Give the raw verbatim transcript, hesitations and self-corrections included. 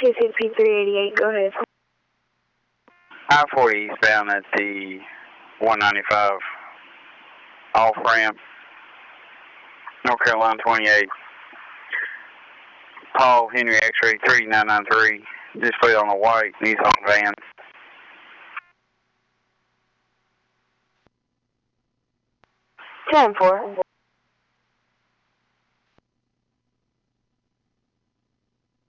T C P three eighty-eight, go ahead. I forty eastbound at the one ninety-five off ramp, North Carolina twenty-eight. Paul Henry X-ray three nine nine three, just put on a white Nissan van. ten four.